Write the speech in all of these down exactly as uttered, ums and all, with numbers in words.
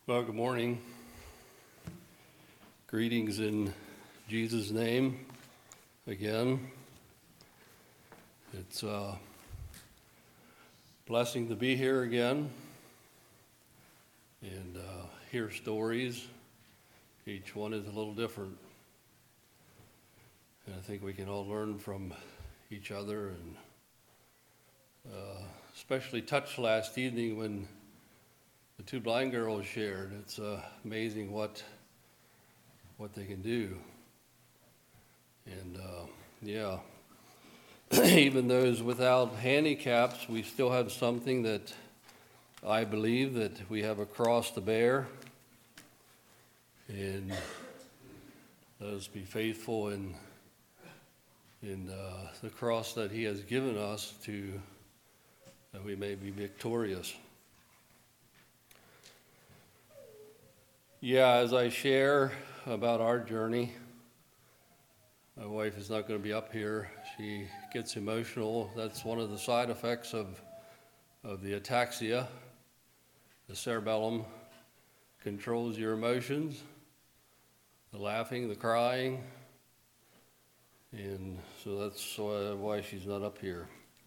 Well, good morning. Greetings in Jesus' name again. It's a blessing to be here again and uh, hear stories. Each one is a little different. And I think we can all learn from each other, and uh, especially touched last evening when the two blind girls shared. It's uh, amazing what what they can do. And uh, yeah, even those without handicaps, we still have something that I believe that we have a cross to bear. And let us be faithful in in uh, the cross that He has given us, to that we may be victorious. Yeah, as I share about our journey, my wife is not going to be up here. She gets emotional. That's one of the side effects of of the ataxia. The cerebellum controls your emotions, the laughing, the crying, and so that's why she's not up here.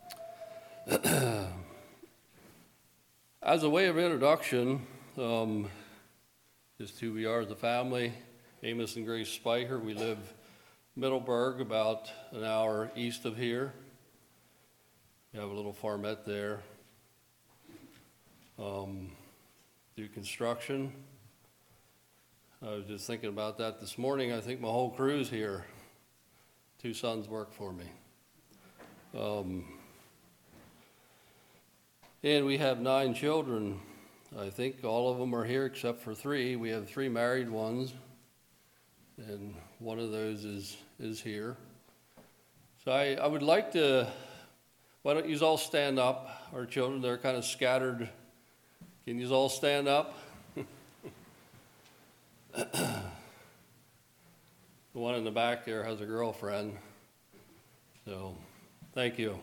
As a way of introduction, um, just who we are as a family. Amos and Grace Spiker. We live Middleburg, about an hour east of here. We have a little farmette there. Um, do construction. I was just thinking about that this morning. I think my whole crew's here. Two sons work for me. Um, and we have nine children. I think all of them are here except for three. We have three married ones, and one of those is is here. So I, I would like to, why don't you all stand up? Our children, they're kind of scattered. Can you all stand up? The one in the back there has a girlfriend. So thank you.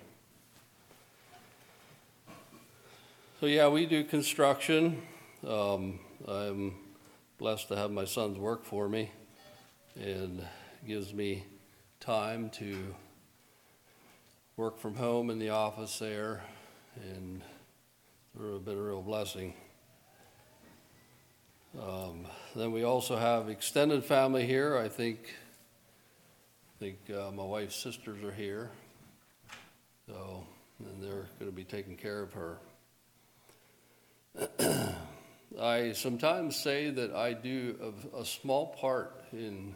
So yeah, we do construction. Um, I'm blessed to have my sons work for me, and it gives me time to work from home in the office there, and it's been a real blessing. Um, then we also have extended family here. I think I think uh, my wife's sisters are here, so and they're going to be taking care of her. I sometimes say that I do a, a small part in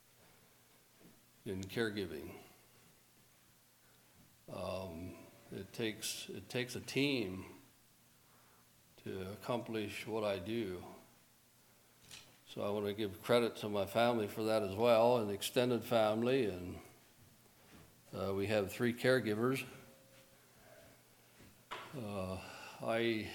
in caregiving. Um, it takes it takes a team to accomplish what I do. So I want to give credit to my family for that as well, an extended family, and uh, we have three caregivers. Uh, I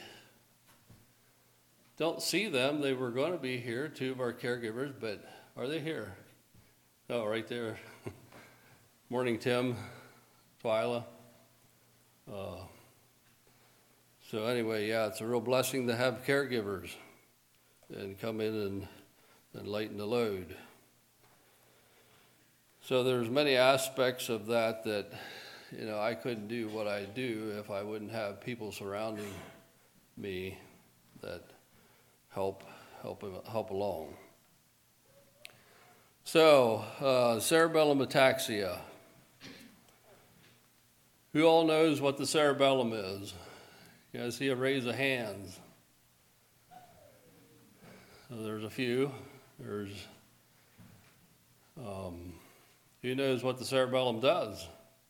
don't see them. They were going to be here, two of our caregivers, but are they here? Oh, right there. Morning, Tim, Twyla. Uh, so anyway, yeah, it's a real blessing to have caregivers and come in and, and lighten the load. So there's many aspects of that that, you know, I couldn't do what I do if I wouldn't have people surrounding me that help help help along. So, uh, cerebellum ataxia. Who all knows what the cerebellum is? You guys see a raise of hands? So there's a few. There's um, who knows what the cerebellum does?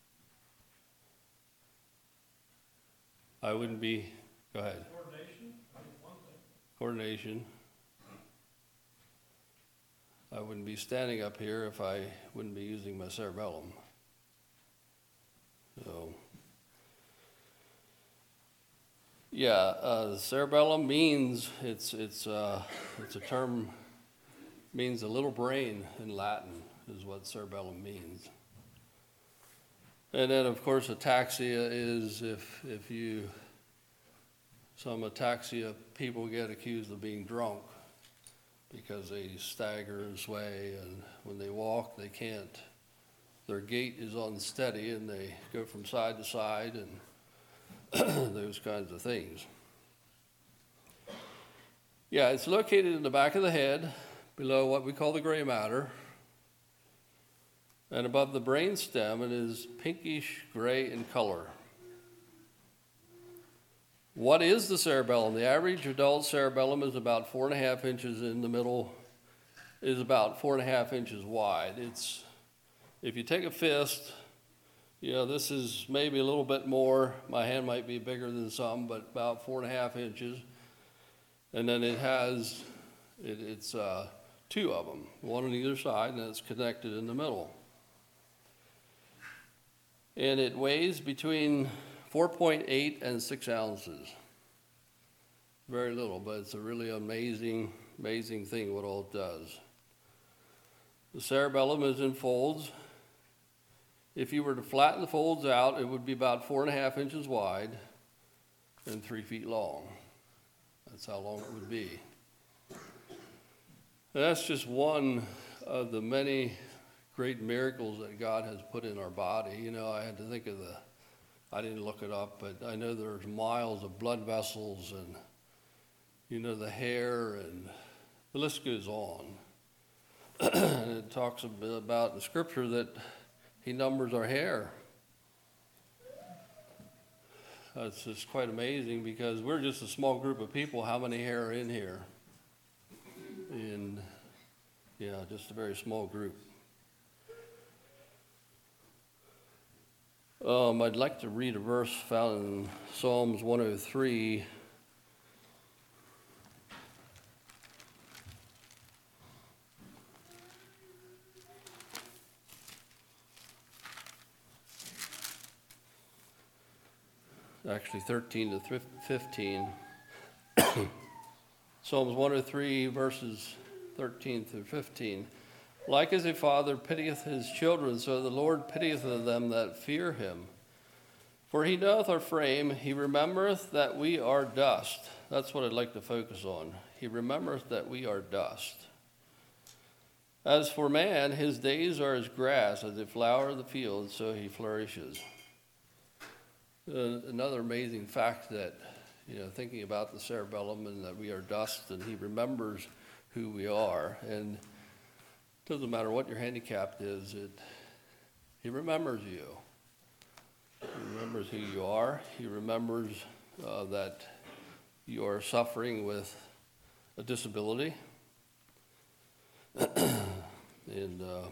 I wouldn't be. Go ahead. Coordination. I wouldn't be standing up here if I wouldn't be using my cerebellum. So, yeah, uh, cerebellum means it's it's uh, it's a term means a little brain in Latin is what cerebellum means. And then of course ataxia is if if you Some ataxia people get accused of being drunk, because they stagger and sway, and when they walk, they can't. Their gait is unsteady, and they go from side to side, and those kinds of things. Yeah, it's located in the back of the head, below what we call the gray matter, and above the brainstem. It is pinkish gray in color. What is the cerebellum? The average adult cerebellum is about four and a half inches in the middle, is about four and a half inches wide. It's, if you take a fist, you know, this is maybe a little bit more. My hand might be bigger than some, but about four and a half inches. And then it has, it, it's uh, two of them, one on either side, and it's connected in the middle. And it weighs between four point eight and six ounces. Very little, but it's a really amazing, amazing thing what all it does. The cerebellum is in folds. If you were to flatten the folds out, it would be about four and a half inches wide and three feet long. That's how long it would be. And that's just one of the many great miracles that God has put in our body. You know, I had to think of the, I didn't look it up, but I know there's miles of blood vessels and, you know, the hair, and the list goes on. And it talks a bit about in the scripture that he numbers our hair. That's just quite amazing, because we're just a small group of people. How many hair are in here? In, yeah, just a very small group. Um, I'd like to read a verse found in Psalms one oh three. Actually, thirteen to fifteen. Psalms one oh three, verses thirteen through fifteen. Like as a father pitieth his children, so the Lord pitieth them that fear him. For he knoweth our frame, he remembereth that we are dust. That's what I'd like to focus on. He remembereth that we are dust. As for man, his days are as grass, as a flower of the field, so he flourishes. Uh, another amazing fact that, you know, thinking about the cerebellum and that we are dust, and he remembers who we are. And it doesn't matter what your handicap is, it, he remembers you. He remembers who you are. He remembers uh, that you are suffering with a disability. and, uh,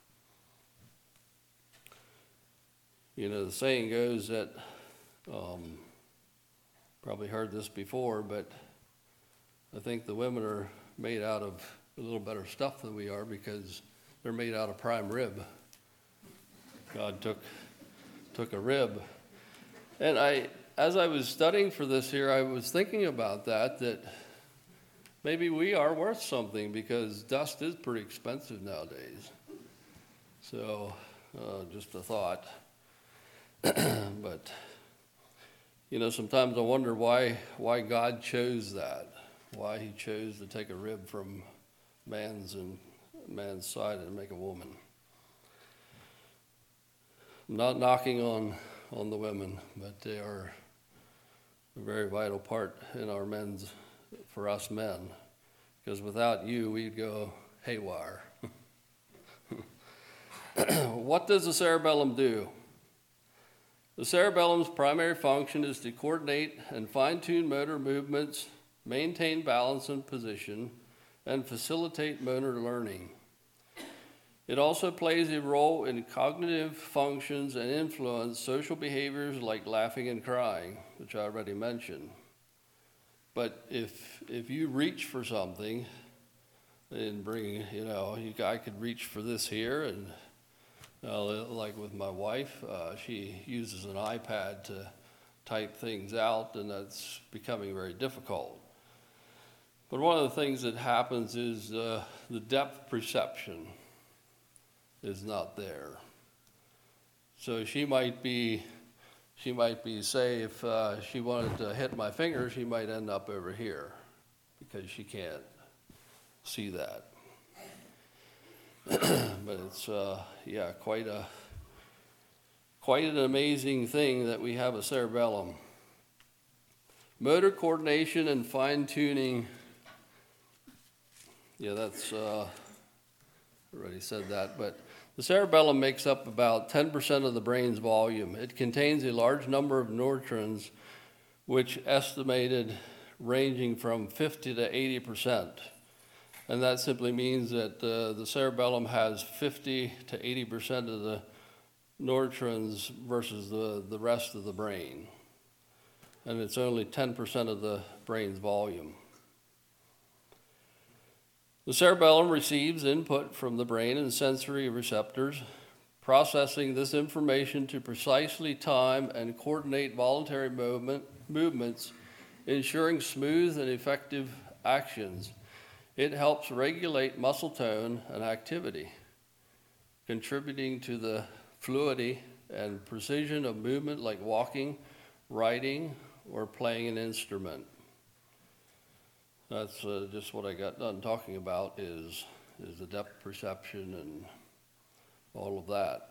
you know, the saying goes that, um, probably heard this before, but I think the women are made out of a little better stuff than we are, because they're made out of prime rib. God took took a rib. And I, as I was studying for this here, I was thinking about that, that maybe we are worth something, because dust is pretty expensive nowadays. So, uh, just a thought. But, you know, sometimes I wonder why why God chose that, why he chose to take a rib from man's and man's side and make a woman. I'm not knocking on, on the women, but they are a very vital part in our men's, for us men, because without you, we'd go haywire. What does the cerebellum do? The cerebellum's primary function is to coordinate and fine-tune motor movements, maintain balance and position, and facilitate motor learning. It also plays a role in cognitive functions and influence social behaviors like laughing and crying, which I already mentioned. But if if you reach for something and bring, you know, you, I could reach for this here, and uh, like with my wife, uh, she uses an iPad to type things out, and that's becoming very difficult. But one of the things that happens is uh, the depth perception is not there. So she might be, she might be, say, if uh, she wanted to hit my finger, she might end up over here, because she can't see that. But it's, uh, yeah, quite a, quite an amazing thing that we have a cerebellum. Motor coordination and fine-tuning. Yeah, that's, uh, already said that, but the cerebellum makes up about ten percent of the brain's volume. It contains a large number of neutrons, which estimated ranging from fifty to eighty percent. And that simply means that uh, the cerebellum has fifty to eighty percent of the neutrons versus the, the rest of the brain. And it's only ten percent of the brain's volume. The cerebellum receives input from the brain and sensory receptors, processing this information to precisely time and coordinate voluntary movement, movements, ensuring smooth and effective actions. It helps regulate muscle tone and activity, contributing to the fluidity and precision of movement like walking, riding, or playing an instrument. That's uh, just what I got done talking about is, is the depth perception and all of that.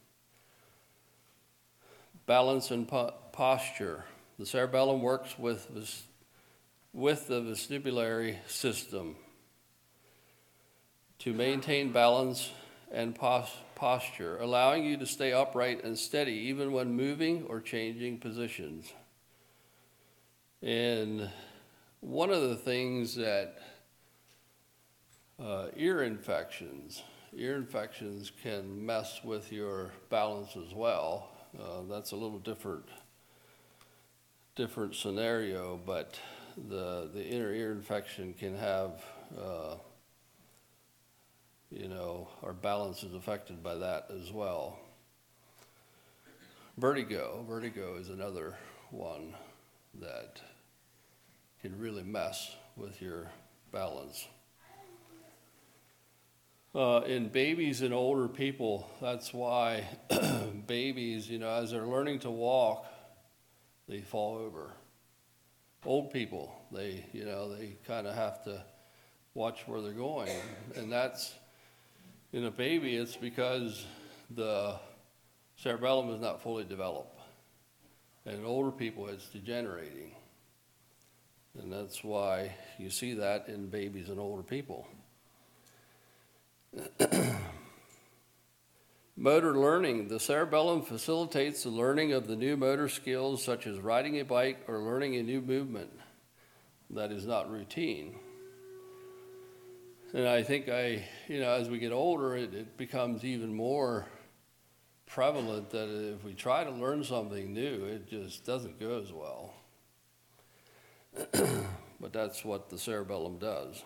Balance and po- posture. The cerebellum works with, vis- with the vestibulary system to maintain balance and pos- posture, allowing you to stay upright and steady even when moving or changing positions. And one of the things that uh, ear infections, ear infections can mess with your balance as well. Uh, that's a little different, different scenario, but the the inner ear infection can have, uh, you know, our balance is affected by that as well. Vertigo, vertigo is another one that can really mess with your balance. Uh, in babies and older people, that's why babies, you know, as they're learning to walk, they fall over. Old people, they, you know, they kind of have to watch where they're going. And that's, in a baby, it's because the cerebellum is not fully developed. And in older people, it's degenerating. And that's why you see that in babies and older people. Motor learning. The cerebellum facilitates the learning of the new motor skills such as riding a bike or learning a new movement that is not routine. And I think I, you know, as we get older, it, it becomes even more prevalent that if we try to learn something new, it just doesn't go as well. But that's what the cerebellum does.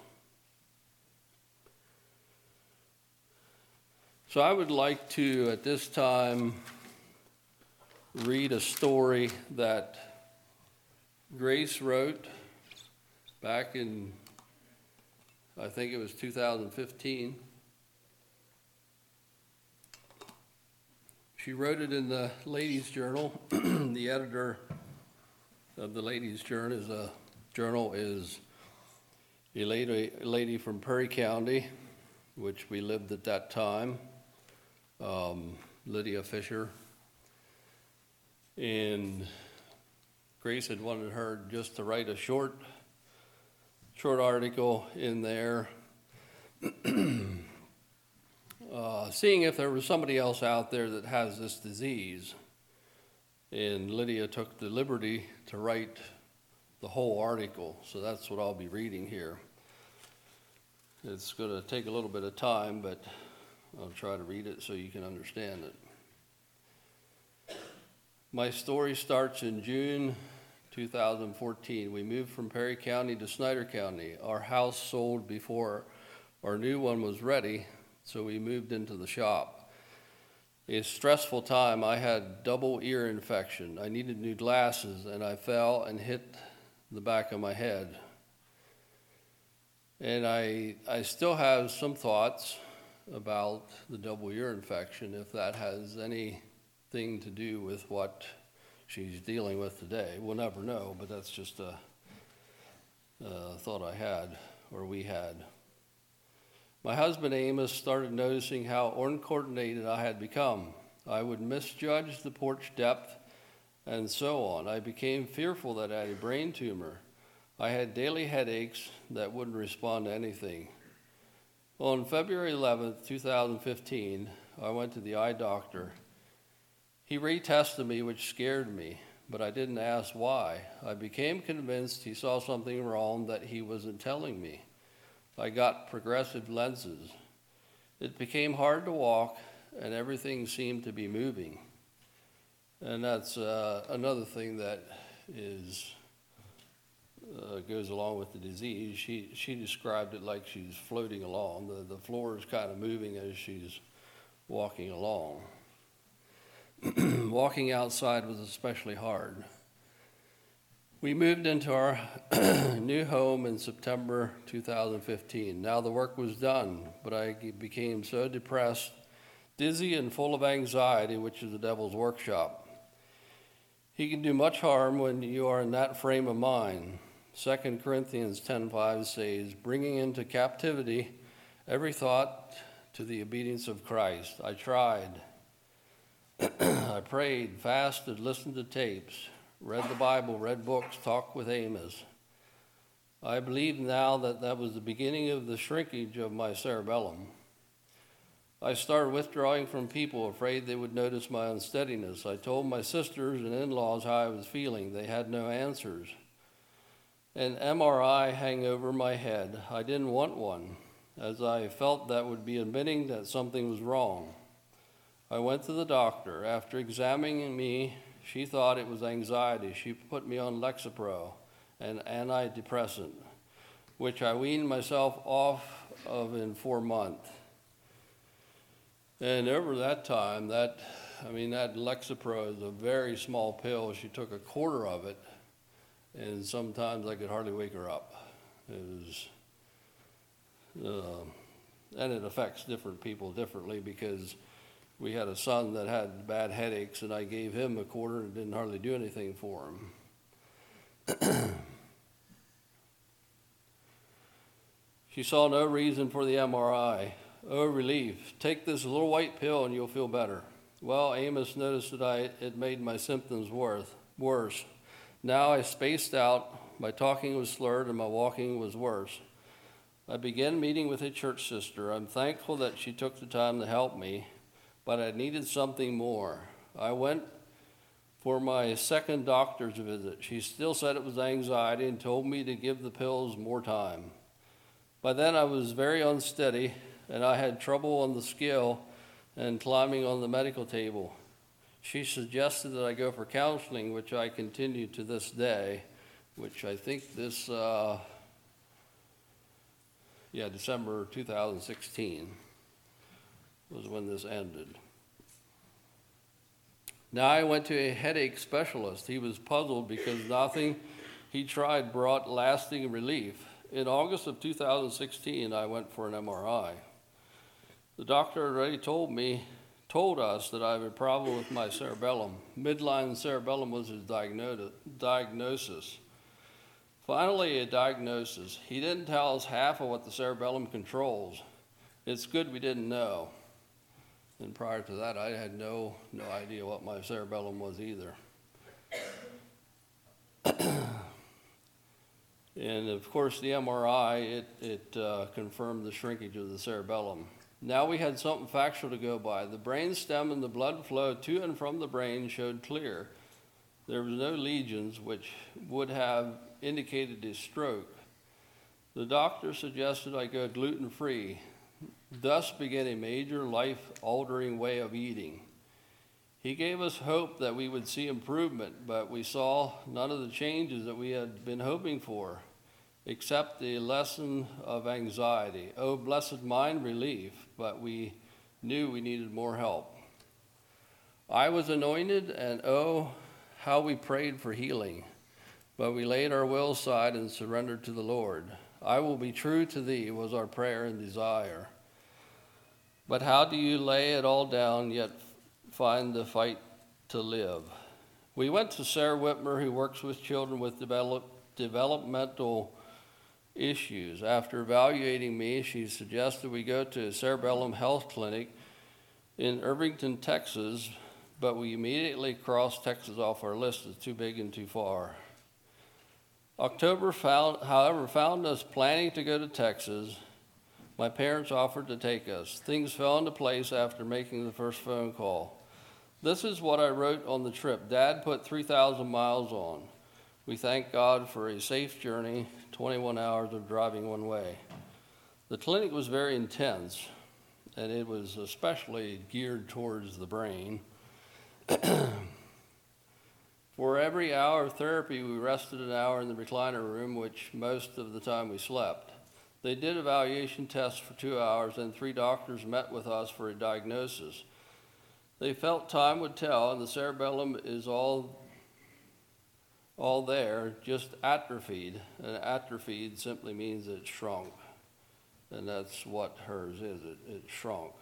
So I would like to, at this time, read a story that Grace wrote back in, I think it was two thousand fifteen. She wrote it in the Ladies' Journal. The editor of the Ladies' Journal is a journal is a lady, a lady from Perry County, which we lived at that time, um, Lydia Fisher. And Grace had wanted her just to write a short, short article in there, uh, seeing if there was somebody else out there that has this disease. And Lydia took the liberty to write the whole article, so that's what I'll be reading here. It's going to take a little bit of time, but I'll try to read it so you can understand it. My story starts in June two thousand fourteen. We moved from Perry County to Snyder County. Our house sold before our new one was ready, so we moved into the shop. A stressful time. I had double ear infection. I needed new glasses, and I fell and hit the back of my head. And I I still have some thoughts about the double ear infection, if that has anything to do with what she's dealing with today. We'll never know, but that's just a, a thought I had, or we had. My husband Amos started noticing how uncoordinated I had become. I would misjudge the porch depth and so on. I became fearful that I had a brain tumor. I had daily headaches that wouldn't respond to anything. On February eleventh, twenty fifteen, I went to the eye doctor. He retested me, which scared me, but I didn't ask why. I became convinced he saw something wrong that he wasn't telling me. I got progressive lenses. It became hard to walk, and everything seemed to be moving. And that's uh, another thing that is uh, goes along with the disease. She she described it like she's floating along. The, the floor is kind of moving as she's walking along. Walking outside was especially hard. We moved into our new home in September two thousand fifteen. Now the work was done, but I became so depressed, dizzy, and full of anxiety, which is the devil's workshop. He can do much harm when you are in that frame of mind. Second Corinthians ten five says, bringing into captivity every thought to the obedience of Christ. I tried. I prayed, fasted, listened to tapes, read the Bible, read books, talked with Amos. I believe now that that was the beginning of the shrinkage of my cerebellum. I started withdrawing from people, afraid they would notice my unsteadiness. I told my sisters and in-laws how I was feeling. They had no answers. An M R I hung over my head. I didn't want one, as I felt that would be admitting that something was wrong. I went to the doctor. After examining me, she thought it was anxiety. She put me on Lexapro, an antidepressant, which I weaned myself off of in four months. And over that time, that, I mean, that Lexapro is a very small pill. She took a quarter of it, and sometimes I could hardly wake her up. It was, uh, and it affects different people differently, because we had a son that had bad headaches, and I gave him a quarter and it didn't hardly do anything for him. She saw no reason for the M R I. Oh, relief. Take this little white pill and you'll feel better. Well, Amos noticed that I it made my symptoms worth, worse. Now I spaced out, my talking was slurred, and my walking was worse. I began meeting with a church sister. I'm thankful that she took the time to help me, but I needed something more. I went for my second doctor's visit. She still said it was anxiety and told me to give the pills more time. By then I was very unsteady, and I had trouble on the scale and climbing on the medical table. She suggested that I go for counseling, which I continue to this day, which I think this, uh, yeah, December two thousand sixteen. Was when this ended. Now I went to a headache specialist. He was puzzled because nothing he tried brought lasting relief. In August of two thousand sixteen, I went for an M R I. The doctor already told me, told us that I have a problem with my cerebellum. Midline cerebellum was his diagnosis. Finally, a diagnosis. He didn't tell us half of what the cerebellum controls. It's good we didn't know. And prior to that, I had no no idea what my cerebellum was either. And of course, the M R I, it, it uh, confirmed the shrinkage of the cerebellum. Now we had something factual to go by. The brain stem and the blood flow to and from the brain showed clear. There was no lesions, which would have indicated a stroke. The doctor suggested I go gluten-free. Thus began a major life-altering way of eating. He gave us hope that we would see improvement, but we saw none of the changes that we had been hoping for, except the lesson of anxiety. Oh, blessed mind relief, but we knew we needed more help. I was anointed, and oh, how we prayed for healing, but we laid our will aside and surrendered to the Lord. I will be true to thee was our prayer and desire. But how do you lay it all down, yet find the fight to live? We went to Sarah Whitmer, who works with children with develop, developmental issues. After evaluating me, she suggested we go to a Cerebellum Health Clinic in Irvington, Texas, but we immediately crossed Texas off our list as too big and too far. October, found, however, found us planning to go to Texas. My parents offered to take us. Things fell into place after making the first phone call. This is what I wrote on the trip. Dad put three thousand miles on. We thank God for a safe journey, twenty-one hours of driving one way. The clinic was very intense, and it was especially geared towards the brain. For every hour of therapy, we rested an hour in the recliner room, which most of the time we slept. They did evaluation tests for two hours, and three doctors met with us for a diagnosis. They felt time would tell, and the cerebellum is all, all there, just atrophied. And atrophied simply means it shrunk, and that's what hers is. It, it shrunk.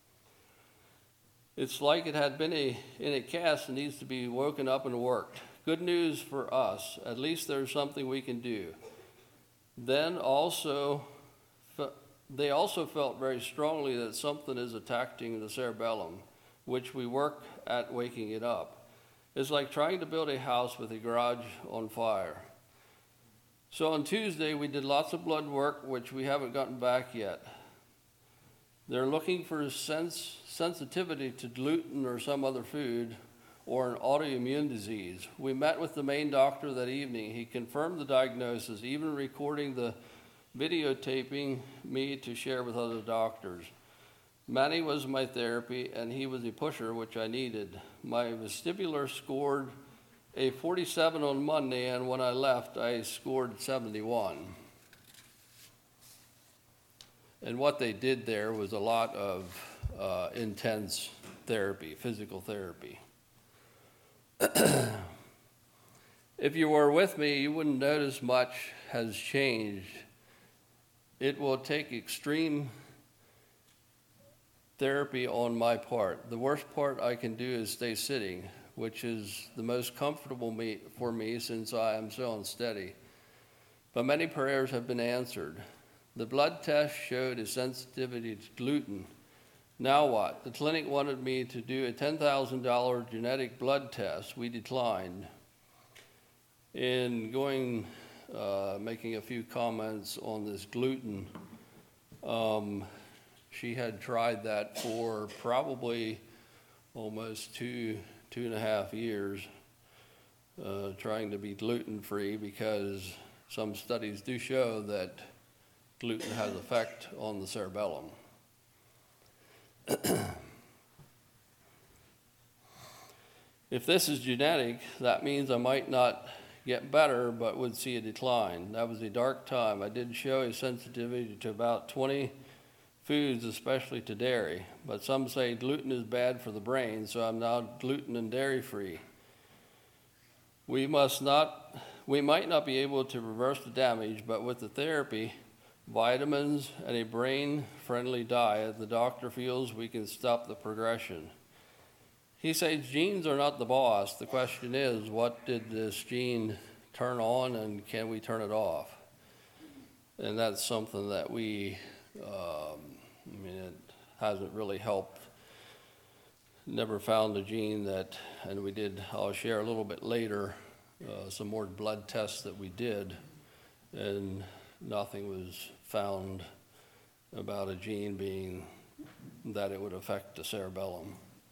It's like it had been a, in a cast and needs to be woken up and worked. Good news for us. At least there's something we can do. Then also, they also felt very strongly that something is attacking the cerebellum, which we work at waking it up. It's like trying to build a house with a garage on fire. So on Tuesday, we did lots of blood work, which we haven't gotten back yet. They're looking for sense, sensitivity to gluten or some other food or an autoimmune disease. We met with the main doctor that evening. He confirmed the diagnosis, even recording the videotaping me to share with other doctors. Manny was my therapy, and he was a pusher, which I needed. My vestibular scored a forty-seven on Monday, and when I left, I scored seventy-one. And what they did there was a lot of uh, intense therapy, physical therapy. If you were with me, you wouldn't notice much has changed. It will take extreme therapy on my part. The worst part I can do is stay sitting, which is the most comfortable me, for me since I am so unsteady. But many prayers have been answered. The blood test showed a sensitivity to gluten. Now what? The clinic wanted me to do a ten thousand dollars genetic blood test. We declined. In going, uh, making a few comments on this gluten, um, she had tried that for probably almost two, two and a half years, uh, trying to be gluten-free, because some studies do show that gluten has effect on the cerebellum. If this is genetic, that means I might not get better, but would see a decline. That was a dark time. I did show a sensitivity to about twenty foods, especially to dairy, but some say gluten is bad for the brain, so I'm now gluten and dairy free. We must not, we might not be able to reverse the damage, but with the therapy, vitamins, and a brain-friendly diet, the doctor feels we can stop the progression. He says genes are not the boss. The question is, what did this gene turn on, and can we turn it off? And that's something that we, um, I mean, it hasn't really helped. Never found a gene that, and we did, I'll share a little bit later, uh, some more blood tests that we did, and nothing was found about a gene being that it would affect the cerebellum.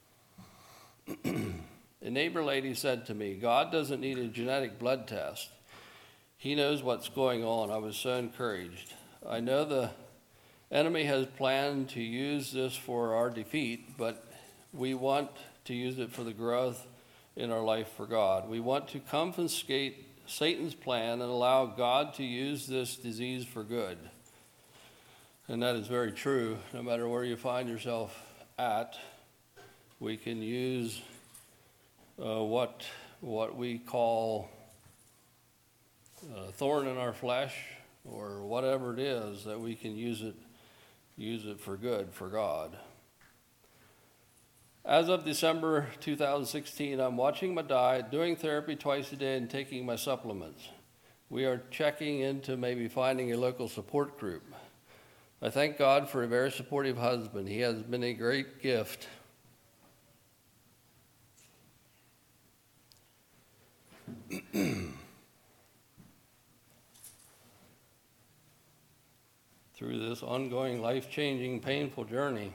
A neighbor lady said to me, God doesn't need a genetic blood test. He knows what's going on. I was so encouraged. I know the enemy has planned to use this for our defeat, but we want to use it for the growth in our life for God. We want to confiscate Satan's plan and allow God to use this disease for good. And that is very true. No matter where you find yourself at, we can use uh, what what we call a thorn in our flesh, or whatever it is, that we can use it use it for good for God. As of December two thousand sixteen, I'm watching my diet, doing therapy twice a day, and taking my supplements. we are checking into maybe finding a local support group. I thank God for a very supportive husband. He has been a great gift. Through this ongoing, life-changing, painful journey.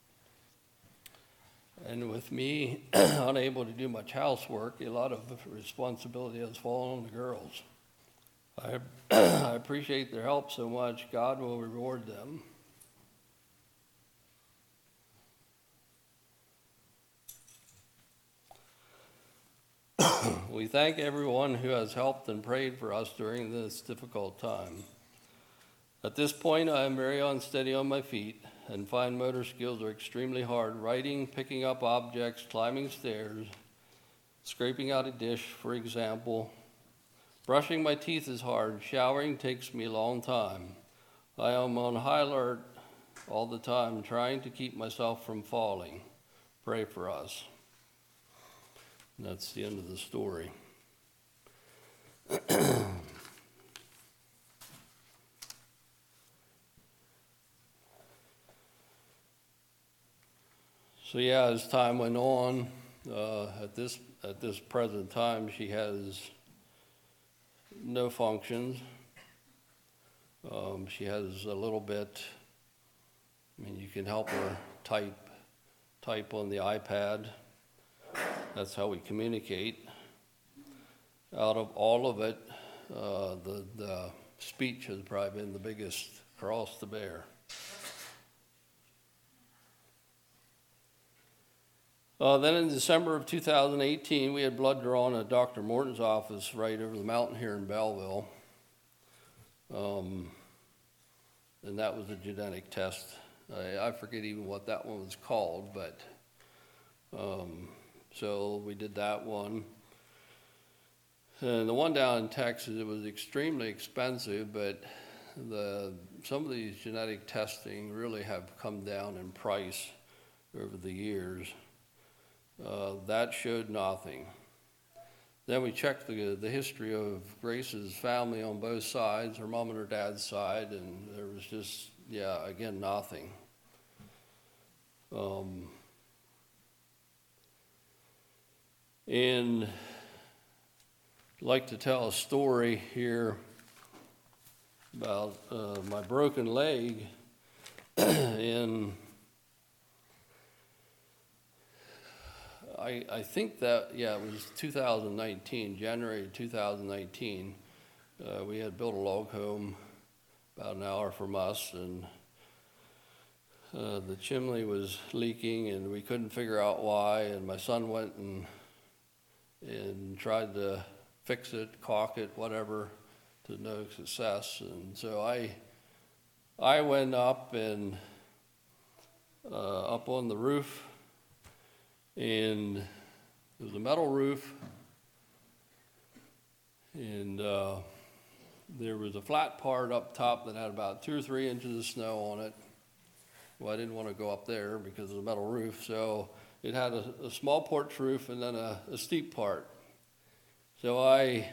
And with me unable to do much housework, a lot of responsibility has fallen on the girls. I, I appreciate their help so much. God will reward them. We thank everyone who has helped and prayed for us during this difficult time. At this point, I am very unsteady on my feet, and fine motor skills are extremely hard. Writing, picking up objects, climbing stairs, scraping out a dish, for example. Brushing my teeth is hard. Showering takes me a long time. I am on high alert all the time, trying to keep myself from falling. Pray for us. And that's the end of the story. So yeah, as time went on, uh, at this at this present time, she has no functions. Um, she has a little bit. I mean, you can help her type type on the iPad. That's how we communicate. Out of all of it, uh, the the speech has probably been the biggest cross to bear. Uh, then in December of two thousand eighteen, we had blood drawn at Doctor Morton's office right over the mountain here in Belleville. Um, and that was a genetic test. I, I forget even what that one was called, but um, so we did that one. And the one down in Texas, it was extremely expensive, but the some of these genetic testing really have come down in price over the years. Uh, that showed nothing. Then we checked the, the history of Grace's family on both sides, her mom and her dad's side, and there was just, yeah, again, nothing. Um, and I'd like to tell a story here about uh, my broken leg in I, I think that, yeah, it was two thousand nineteen, January two thousand nineteen. Uh, we had built a log home about an hour from us, and uh, the chimney was leaking, and we couldn't figure out why, and my son went and, and tried to fix it, caulk it, whatever, to no success. And so I, I went up and uh, up on the roof, and it was a metal roof, and uh, there was a flat part up top that had about two or three inches of snow on it. Well, I didn't want to go up there because of the metal roof, so it had a, a small porch roof and then a, a steep part. So I,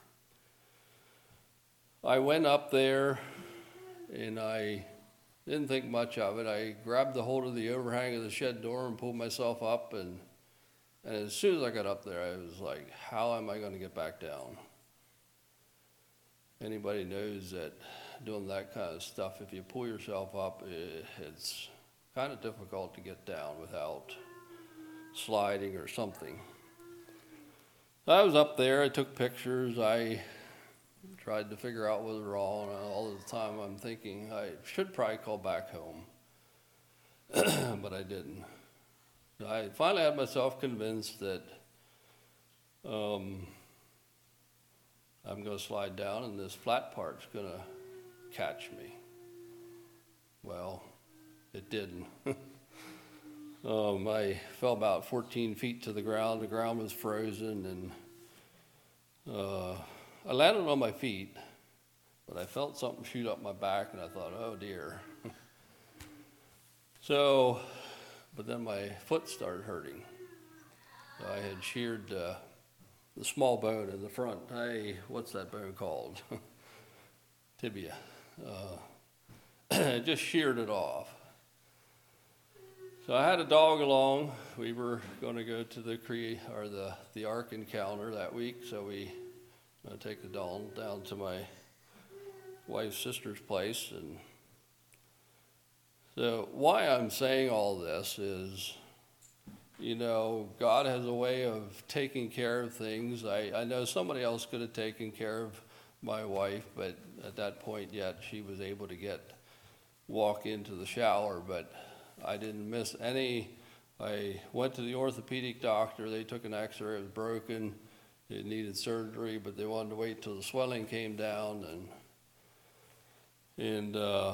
I went up there, and I didn't think much of it. I grabbed the hold of the overhang of the shed door and pulled myself up, and, and as soon as I got up there, I was like, how am I going to get back down? Anybody knows that doing that kind of stuff, if you pull yourself up, it, it's kind of difficult to get down without sliding or something. I was up there, I took pictures, I tried to figure out what was wrong, and all the time I'm thinking I should probably call back home, but I didn't. I finally had myself convinced that um, I'm going to slide down and this flat part's going to catch me. Well, it didn't. um, I fell about fourteen feet to the ground. The ground was frozen, and uh, I landed on my feet, but I felt something shoot up my back, and I thought, oh dear. So, but then my foot started hurting. I had sheared uh, the small bone in the front. Hey, what's that bone called? Tibia. Uh, just sheared it off. So I had a dog along. We were going to go to the Cree or the the Ark encounter that week, so we uh, take the dog down to my wife's sister's place. And so why I'm saying all this is, you know, God has a way of taking care of things. I, I know somebody else could have taken care of my wife, but at that point yet she was able to get walk into the shower, but I didn't miss any. I went to the orthopedic doctor. They took an x-ray. It was broken. It needed surgery, but they wanted to wait till the swelling came down. And and uh,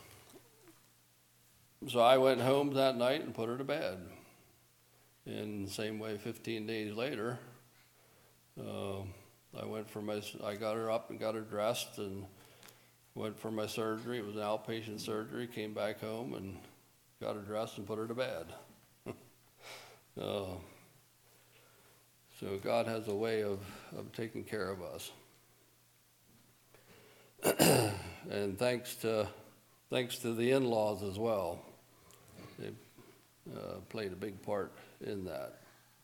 so I went home that night and put her to bed. And the same way, fifteen days later, uh, I went for my. I got her up and got her dressed and went for my surgery. It was an outpatient surgery. Came back home and got her dressed and put her to bed. uh, so God has a way of, of taking care of us. And thanks to thanks to the in-laws as well. They uh, played a big part in that.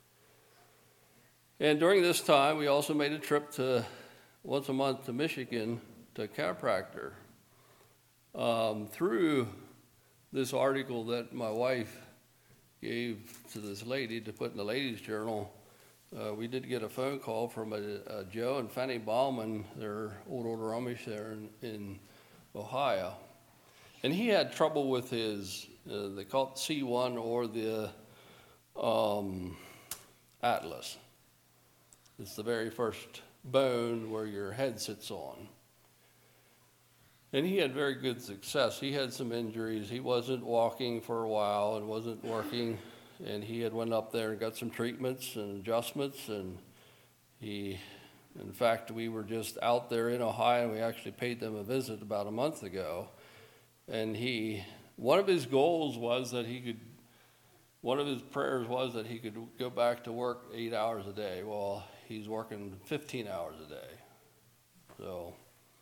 And during this time, we also made a trip to once a month to Michigan to a chiropractor. Um, through this article that my wife gave to this lady to put in the ladies' journal, uh, we did get a phone call from a, a Joe and Fanny Bauman. They're old older Amish there in, in Ohio. And he had trouble with his, uh, they call it C one or the um, atlas. It's the very first bone where your head sits on. And he had very good success. He had some injuries. He wasn't walking for a while and wasn't working. And he had went up there and got some treatments and adjustments. And he, in fact, we were just out there in Ohio, and we actually paid them a visit about a month ago. And he, one of his goals was that he could, one of his prayers was that he could go back to work eight hours a day. Well, he's working fifteen hours a day. So...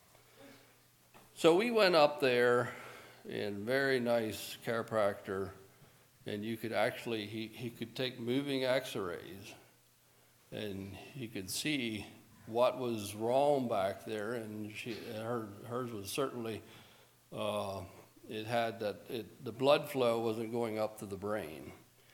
So we went up there, and very nice chiropractor, and you could actually, he, he could take moving x-rays, and he could see what was wrong back there, and she, her, hers was certainly, uh, it had that, it, the blood flow wasn't going up to the brain.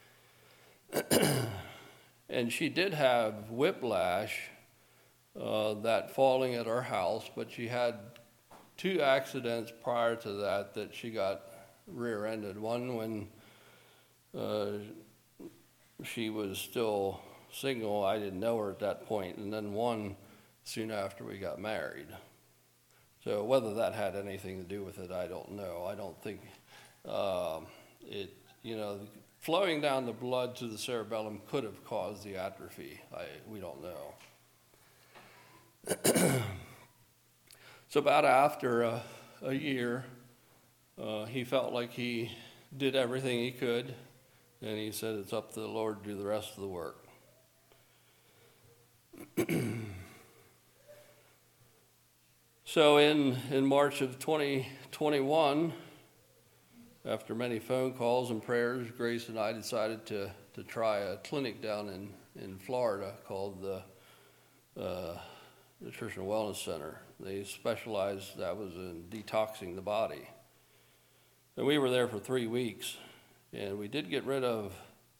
And she did have whiplash, uh, that falling at our house, but she had two accidents prior to that that she got rear-ended. One when uh, she was still single. I didn't know her at that point. And then one soon after we got married. So whether that had anything to do with it, I don't know. I don't think uh, it, you know, flowing down the blood to the cerebellum could have caused the atrophy. I, we don't know. So about after a, a year, uh, he felt like he did everything he could, and he said it's up to the Lord to do the rest of the work. So in, in March of twenty twenty-one, after many phone calls and prayers, Grace and I decided to, to try a clinic down in, in Florida called the uh, Nutrition Wellness Center. They specialized, that was in detoxing the body. And we were there for three weeks, and we did get rid of,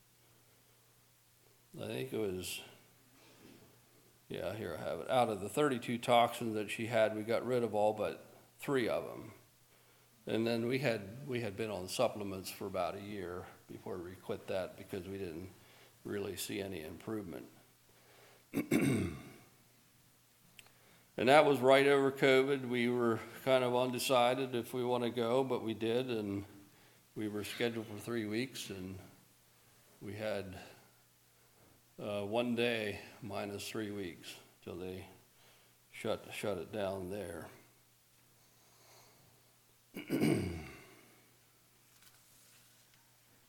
I think it was, yeah, here I have it. Out of the thirty-two toxins that she had, we got rid of all but three of them. And then we had we had been on supplements for about a year before we quit that because we didn't really see any improvement. And that was right over COVID. We were kind of undecided if we want to go, but we did, and we were scheduled for three weeks, and we had uh, one day minus three weeks till they shut shut it down there.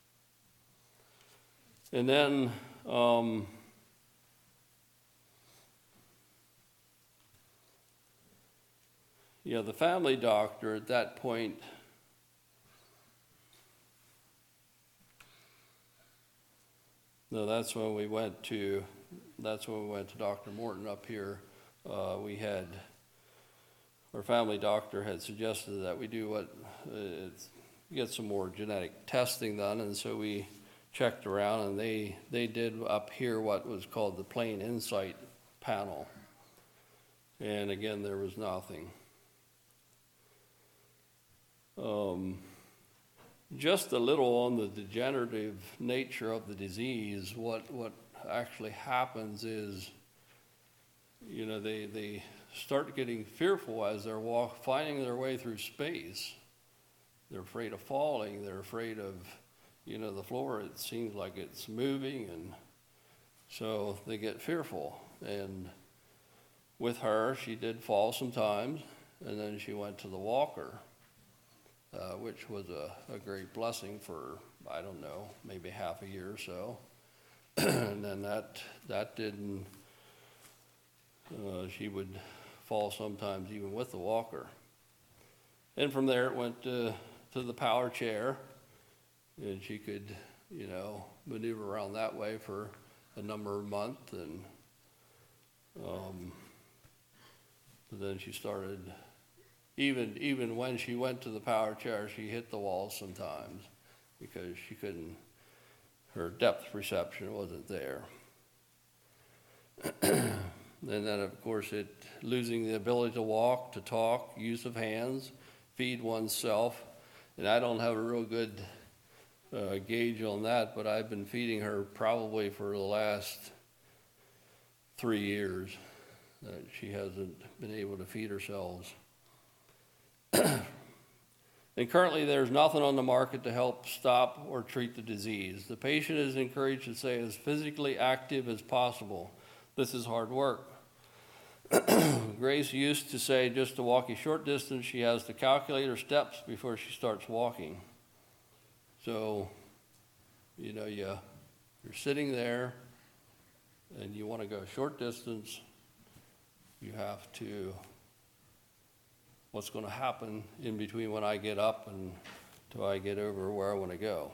And then um, you know, the family doctor at that point, no, that's when we went to, that's when we went to Doctor Morton up here. Uh, we had, our family doctor had suggested that we do what, uh, get some more genetic testing done, and so we checked around, and they, they did up here what was called the Plain Insight panel. And again, there was nothing. Um, just a little on the degenerative nature of the disease. What what actually happens is, you know, they they start getting fearful as they're walk, finding their way through space. They're afraid of falling. They're afraid of, you know, the floor. It seems like it's moving, and so they get fearful. And with her, she did fall sometimes, and then she went to the walker. Uh, which was a, a great blessing for, I don't know, maybe half a year or so. And then that that didn't, uh, she would fall sometimes even with the walker. And from there it went to, to the power chair, and she could, you know, maneuver around that way for a number of months. And um, then she started, Even even when she went to the power chair, she hit the wall sometimes because she couldn't, her depth perception wasn't there. And then, of course, it losing the ability to walk, to talk, use of hands, feed oneself. And I don't have a real good uh, gauge on that, but I've been feeding her probably for the last three years. Uh, she hasn't been able to feed herself. And currently there's nothing on the market to help stop or treat the disease. The patient is encouraged to stay as physically active as possible. This is hard work. Grace used to say just to walk a short distance, she has to calculate her steps before she starts walking. So, you know, you, you're sitting there and you want to go a short distance, you have to, what's going to happen in between when I get up and till I get over where I want to go.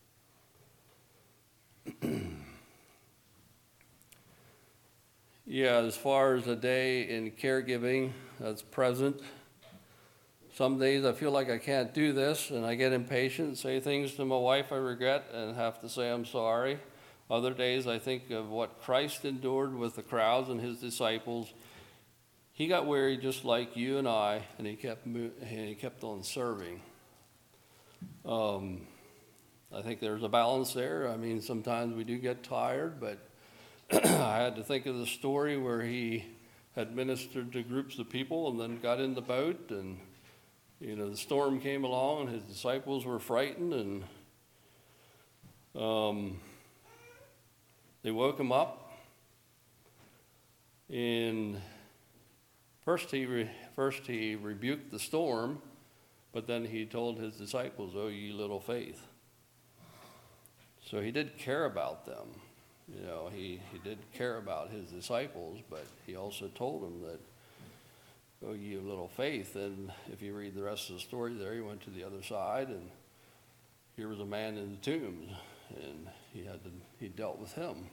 Yeah, as far as a day in caregiving that's present, some days I feel like I can't do this and I get impatient, say things to my wife I regret and have to say I'm sorry. Other days I think of what Christ endured with the crowds and his disciples. He got weary just like you and I, and he kept and he kept on serving. Um, I think there's a balance there. I mean, sometimes we do get tired, but I had to think of the story where he had ministered to groups of people and then got in the boat, and you know the storm came along, and his disciples were frightened, and um, they woke him up, and First he, re, first he rebuked the storm, but then he told his disciples, "Oh, ye little faith." So he did care about them. You know, he, he did care about his disciples, but he also told them that, "Oh, ye of little faith." And if you read the rest of the story there, he went to the other side, and here was a man in the tombs, and he had to, he dealt with him.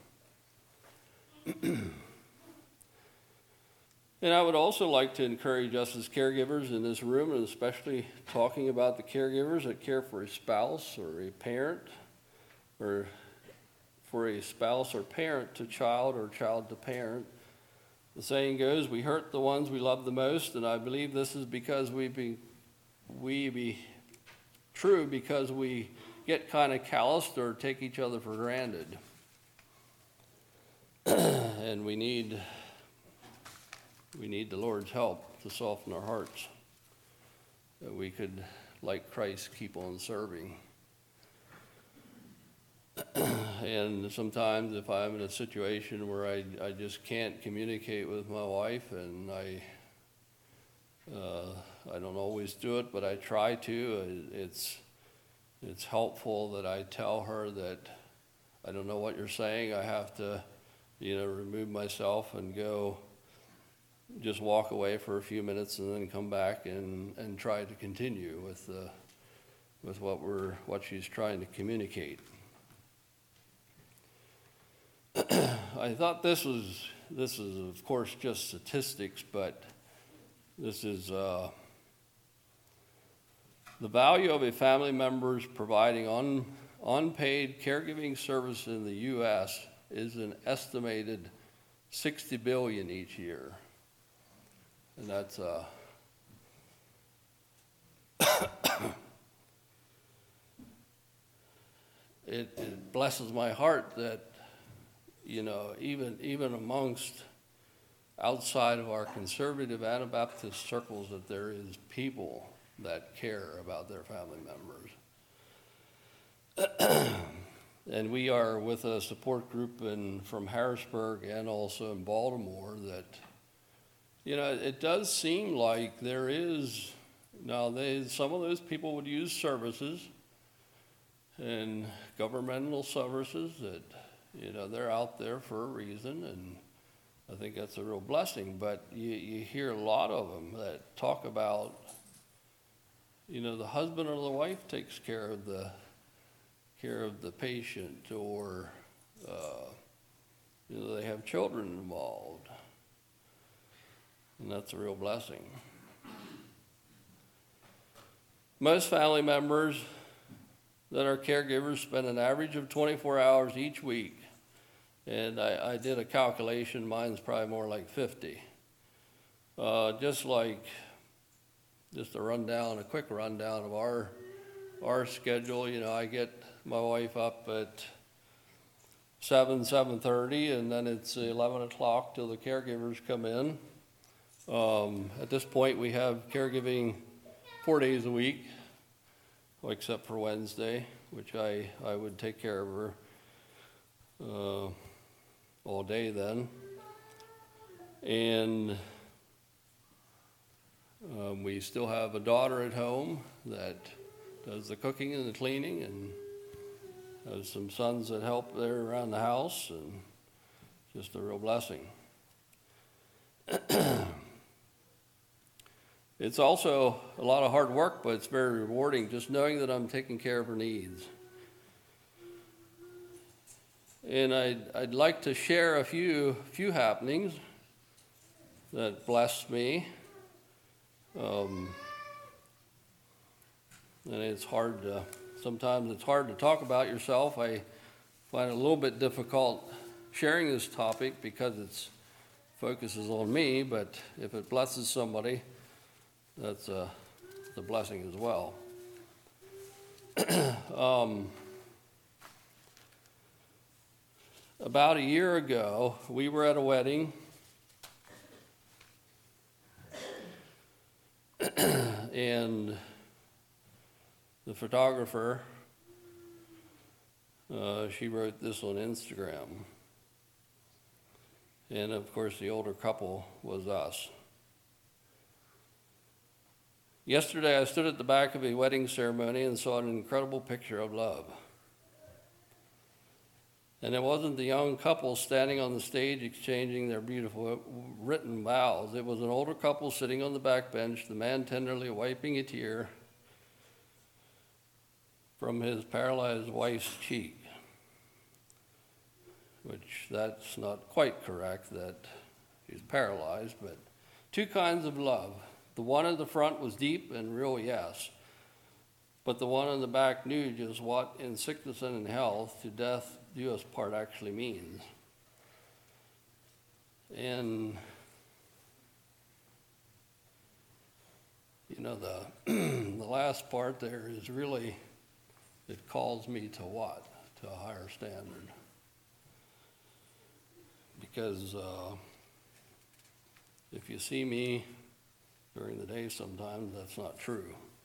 And I would also like to encourage us as caregivers in this room, and especially talking about the caregivers that care for a spouse or a parent, or for a spouse or parent to child or child to parent. The saying goes, we hurt the ones we love the most, and I believe this is because we be, we be true because we get kind of calloused or take each other for granted. And we need We need the Lord's help to soften our hearts, that we could, like Christ, keep on serving. And sometimes if I'm in a situation where I, I just can't communicate with my wife, and I uh, I don't always do it, but I try to, it's it's helpful that I tell her that I don't know what you're saying. I have to, you know, remove myself and go, just walk away for a few minutes and then come back and, and try to continue with the, with what we're, what she's trying to communicate. I thought this was, this is of course just statistics, but this is uh, the value of a family member's providing un, unpaid caregiving service in the U S is an estimated sixty billion dollars each year. And that's uh, it, it blesses my heart that, you know, even even amongst outside of our conservative Anabaptist circles, that there is people that care about their family members. And we are with a support group in, from Harrisburg and also in Baltimore that, you know, it does seem like there is, now they, some of those people would use services and governmental services that, you know, they're out there for a reason, and I think that's a real blessing. But you, you hear a lot of them that talk about, you know, the husband or the wife takes care of the care of the patient, or uh, you know, they have children involved, and that's a real blessing. Most family members that are caregivers spend an average of twenty-four hours each week, and I, I did a calculation, mine's probably more like fifty. Uh, just like, just a rundown, a quick rundown of our our schedule. You know, I get my wife up at seven, seven thirty, and then it's eleven o'clock till the caregivers come in. Um, at this point, we have caregiving four days a week, well, except for Wednesday, which I, I would take care of her uh, all day then. And um, we still have a daughter at home that does the cooking and the cleaning, and has some sons that help there around the house, and just a real blessing. It's also a lot of hard work, but it's very rewarding just knowing that I'm taking care of her needs. And I'd, I'd like to share a few, few happenings that blessed me. Um, and it's hard to, sometimes it's hard to talk about yourself. I find it a little bit difficult sharing this topic because it focuses on me, but if it blesses somebody, that's a, a blessing as well. um, about a year ago, we were at a wedding, and the photographer, uh, she wrote this on Instagram. And of course, the older couple was us. Yesterday, I stood at the back of a wedding ceremony and saw an incredible picture of love. And it wasn't the young couple standing on the stage exchanging their beautiful written vows. It was an older couple sitting on the back bench, the man tenderly wiping a tear from his paralyzed wife's cheek, which that's not quite correct that she's paralyzed, but two kinds of love. The one in the front was deep and real, yes, but the one in the back knew just what in sickness and in health to death do us part actually means. And you know, the the last part there is really, it calls me to what? To a higher standard. Because uh, if you see me during the day sometimes, that's not true.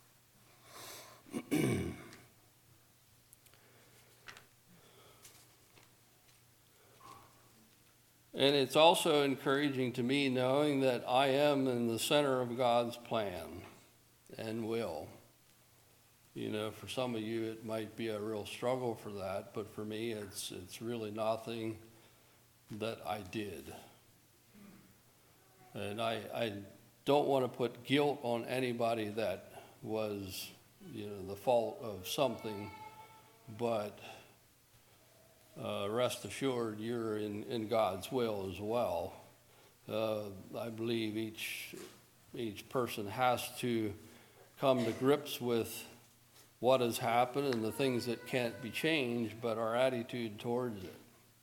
And it's also encouraging to me knowing that I am in the center of God's plan and will. You know, for some of you, it might be a real struggle for that, but for me, it's it's really nothing that I did. And I, I don't want to put guilt on anybody that was, you know, the fault of something, but uh, rest assured you're in, in God's will as well. Uh, I believe each each person has to come to grips with what has happened and the things that can't be changed, but our attitude towards it.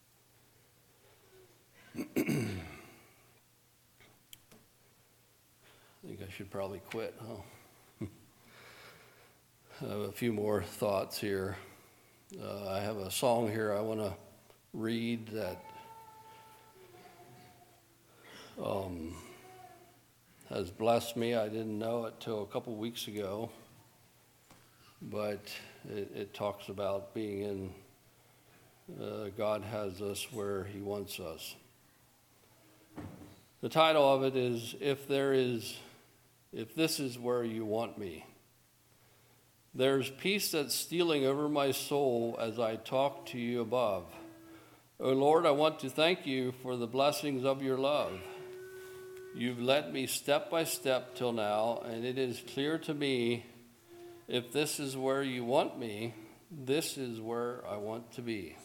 I think I should probably quit, huh? I have a few more thoughts here. Uh, I have a song here I want to read that um, has blessed me. I didn't know it till a couple weeks ago, but it, it talks about being in, uh, God has us where he wants us. The title of it is, If There Is, If This Is Where You Want Me. There's peace that's stealing over my soul as I talk to you above. O Lord, I want to thank you for the blessings of your love. You've led me step by step till now, and it is clear to me, if this is where you want me, this is where I want to be.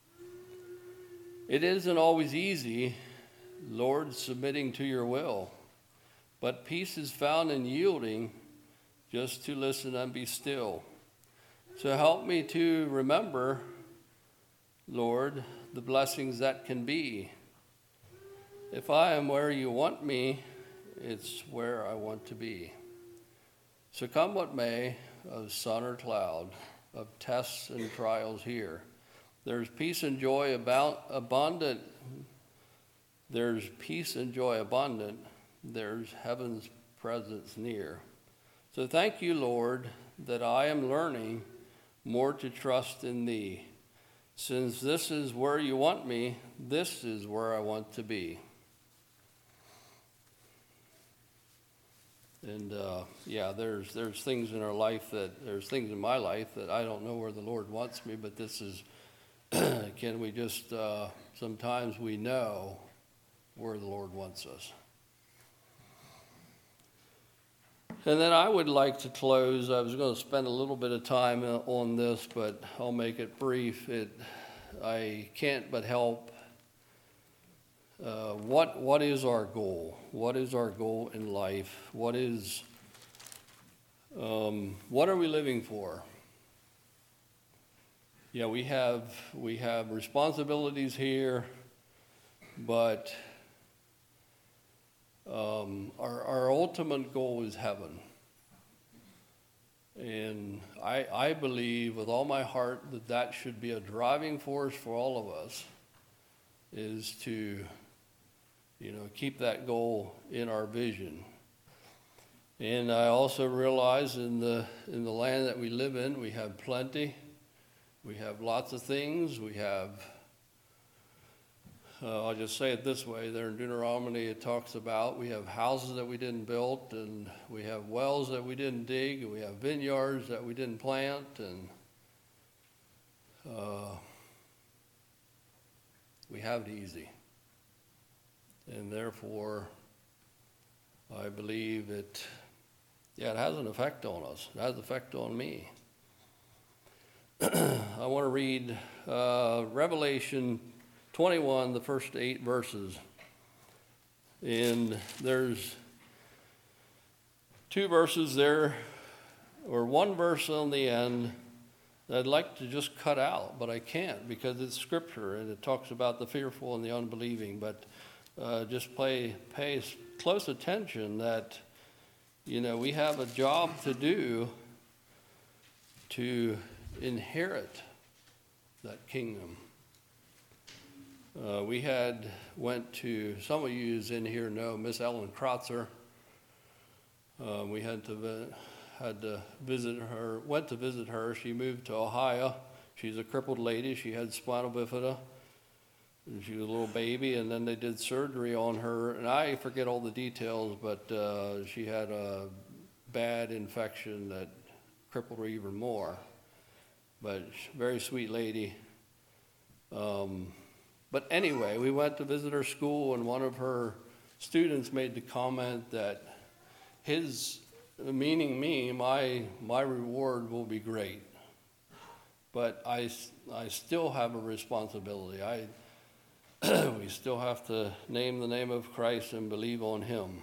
It isn't always easy, Lord, submitting to your will, but peace is found in yielding just to listen and be still. So help me to remember, Lord, the blessings that can be. If I am where you want me, it's where I want to be. So come what may, of sun or cloud, of tests and trials here, there's peace and joy about abundant. There's peace and joy abundant. There's heaven's presence near. So thank you, Lord, that I am learning more to trust in thee. Since this is where you want me, this is where I want to be. And uh, yeah, there's there's things in our life that, there's things in my life that I don't know where the Lord wants me, but this is, can we just, uh, sometimes we know where the Lord wants us. And then I would like to close. I was going to spend a little bit of time on this, but I'll make it brief. It, I can't but help. Uh, what what is our goal? What is our goal in life? What is um, what are we living for? Yeah, we have we have responsibilities here, but Um, our, our ultimate goal is heaven. And I, I believe with all my heart that that should be a driving force for all of us, is to, you know, keep that goal in our vision. And I also realize in the, in the land that we live in, we have plenty. We have lots of things. We have Uh, I'll just say it this way. There in Deuteronomy it talks about we have houses that we didn't build, and we have wells that we didn't dig, and we have vineyards that we didn't plant, and uh, we have it easy. And therefore, I believe it, yeah, it has an effect on us. It has an effect on me. I want to read uh, Revelation twenty-one, the first eight verses. And there's two verses there, or one verse on the end that I'd like to just cut out, but I can't because it's scripture and it talks about the fearful and the unbelieving. But uh, just pay, pay close attention that, you know, we have a job to do to inherit that kingdom. Uh, we had went to, some of you in here know Miss Ellen Krotzer. Uh, we had to had to visit her, went to visit her. She moved to Ohio. She's a crippled lady. She had spinal bifida. She was a little baby, and then they did surgery on her. And I forget all the details, but uh, she had a bad infection that crippled her even more. But very sweet lady. Um, But anyway, we went to visit her school, and one of her students made the comment that his, meaning me, my, my reward will be great. But I, I still have a responsibility. I, we still have to name the name of Christ and believe on him.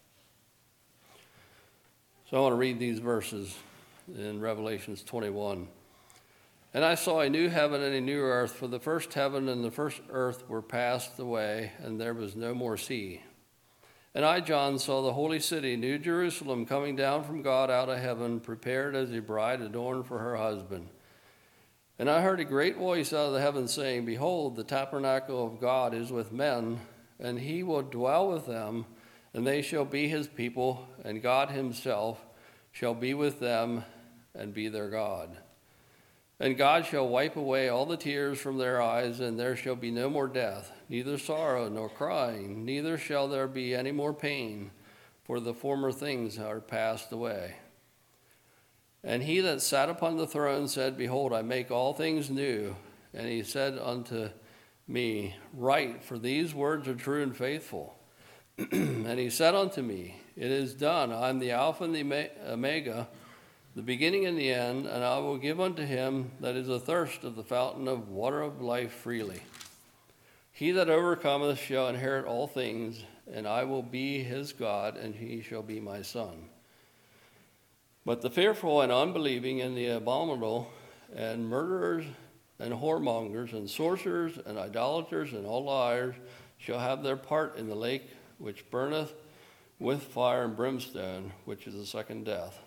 So I want to read these verses in Revelations twenty-one. And I saw a new heaven and a new earth, for the first heaven and the first earth were passed away, and there was no more sea. And I, John, saw the holy city, New Jerusalem, coming down from God out of heaven, prepared as a bride adorned for her husband. And I heard a great voice out of the heavens saying, Behold, the tabernacle of God is with men, and he will dwell with them, and they shall be his people, and God himself shall be with them and be their God. And God shall wipe away all the tears from their eyes, and there shall be no more death, neither sorrow nor crying, neither shall there be any more pain, for the former things are passed away. And he that sat upon the throne said, Behold, I make all things new. And he said unto me, Write, for these words are true and faithful. And he said unto me, It is done. I am the Alpha and the Omega, the beginning and the end, and I will give unto him that is athirst of the fountain of water of life freely. He that overcometh shall inherit all things, and I will be his God, and he shall be my son. But the fearful and unbelieving and the abominable and murderers and whoremongers and sorcerers and idolaters and all liars shall have their part in the lake which burneth with fire and brimstone, which is the second death.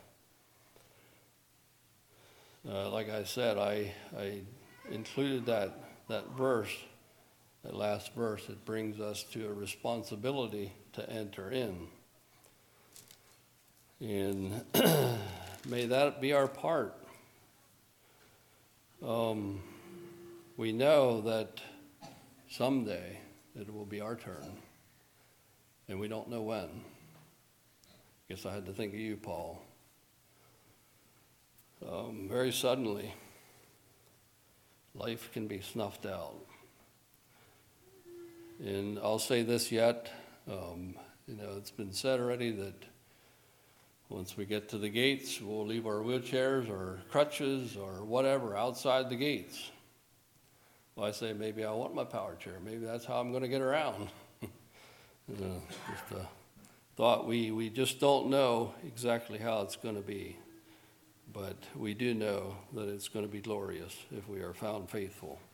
Uh, like I said, I, I included that, that verse, that last verse. It brings us to a responsibility to enter in. And may that be our part. Um, we know that someday it will be our turn, and we don't know when. Guess I had to think of you, Paul. Um, very suddenly, life can be snuffed out. And I'll say this yet, um, you know, it's been said already that once we get to the gates, we'll leave our wheelchairs or crutches or whatever outside the gates. Well, I say, maybe I want my power chair. Maybe that's how I'm going to get around. uh, just a thought. We, we just don't know exactly how it's going to be. But we do know that it's going to be glorious if we are found faithful.